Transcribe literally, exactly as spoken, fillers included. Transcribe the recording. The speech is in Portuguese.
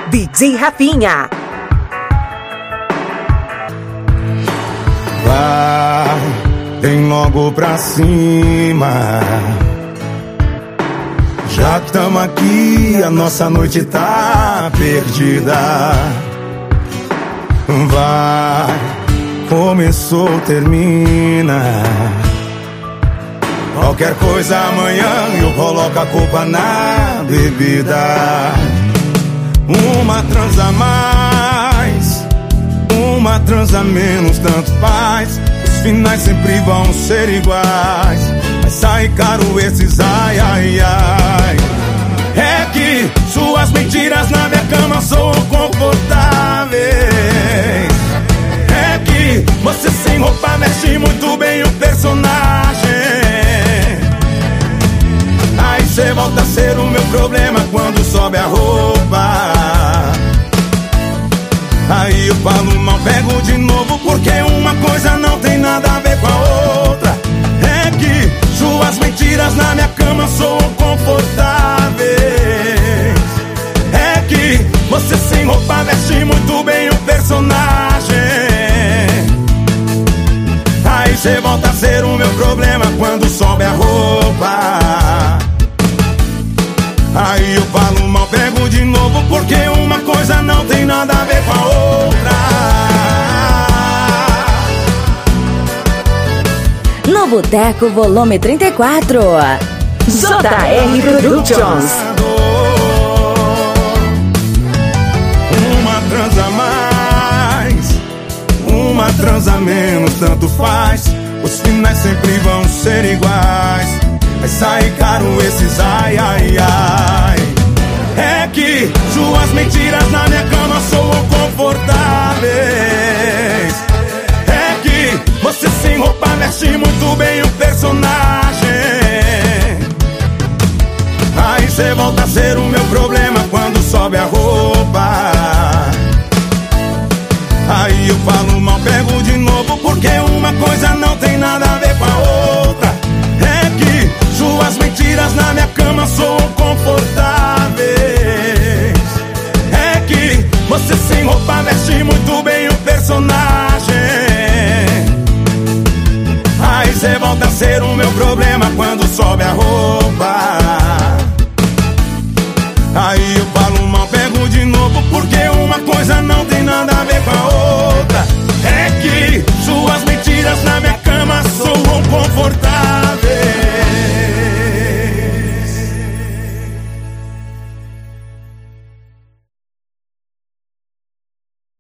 D J Rafinha. Vai, vem logo pra cima. Já que tamo aqui, a nossa noite tá perdida. Vai, começou, termina. Qualquer coisa amanhã eu coloco a culpa na bebida. Uma transa a mais, uma transa a menos, tanto faz. Os finais sempre vão ser iguais. Vai sair caro esses ai, ai, ai. É que suas mentiras na minha cama são confortáveis. É que você sem roupa mexe muito bem o personagem. Aí cê volta a ser o meu problema quando sobe a roupa. Aí eu falo mal, pego de novo, porque uma coisa não tem nada a ver com a outra. É que suas mentiras na minha cama soam confortáveis. É que você sem roupa veste muito bem o personagem. Aí cê volta a ser o meu problema quando sobe a roupa. Aí eu falo mal, pego de novo, porque uma coisa não tem nada a ver com a outra. No Boteco Volume trinta e quatro, J R Productions. Uma transa a mais, uma transa a menos, tanto faz. Os finais sempre vão ser iguais. Vai sair caro esses ai, ai, ai. É que suas mentiras na minha cama soam confortáveis. É que você sem roupa mexe muito bem o personagem. Aí cê volta a ser o meu problema quando sobe a roupa. Aí eu falo mal, pego de novo, porque uma coisa não